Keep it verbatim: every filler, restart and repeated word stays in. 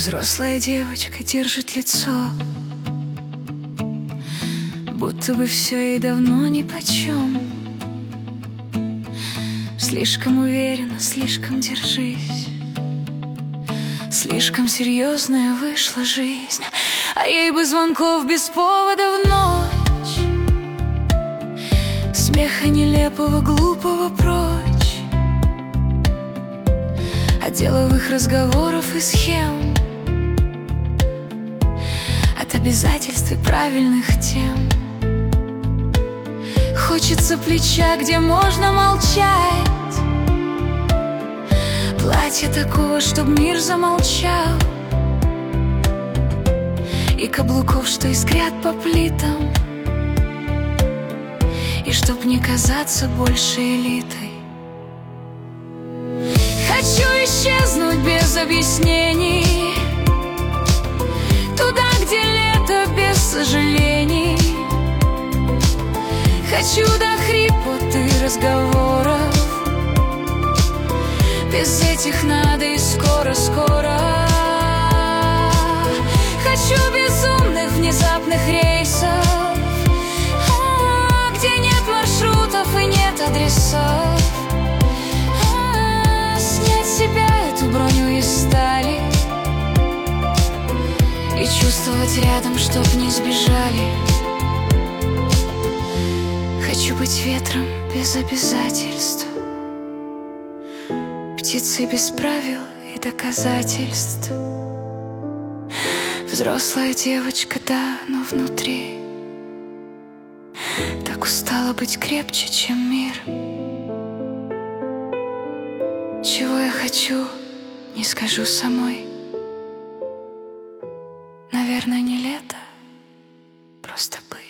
Взрослая девочка держит лицо, будто бы все ей давно нипочем. Слишком уверенно, слишком держись. Слишком серьезная вышла жизнь, а ей бы звонков без повода в ночь, смеха нелепого, глупого прочь, от деловых разговоров и схем, от обязательств и правильных тем. Хочется плеча, где можно молчать, платье такого, чтоб мир замолчал, и каблуков, что искрят по плитам, и чтоб не казаться больше элитой. Хочу исчезнуть без объяснений, туда, где лето без сожалений. Хочу до хрипоты разговоров, без этих надо и скоро-скоро. Хочу безумных внезапных рейсов, где нет маршрутов и нет адресов. Снять с себя эту броню из стали и чувствовать рядом, чтоб не сбежали. Хочу быть ветром без обязательств, птицей без правил и доказательств. Взрослая девочка, да, но внутри так устала быть крепче, чем мир. Чего я хочу, не скажу самой. Наверное, не лето, просто пыль.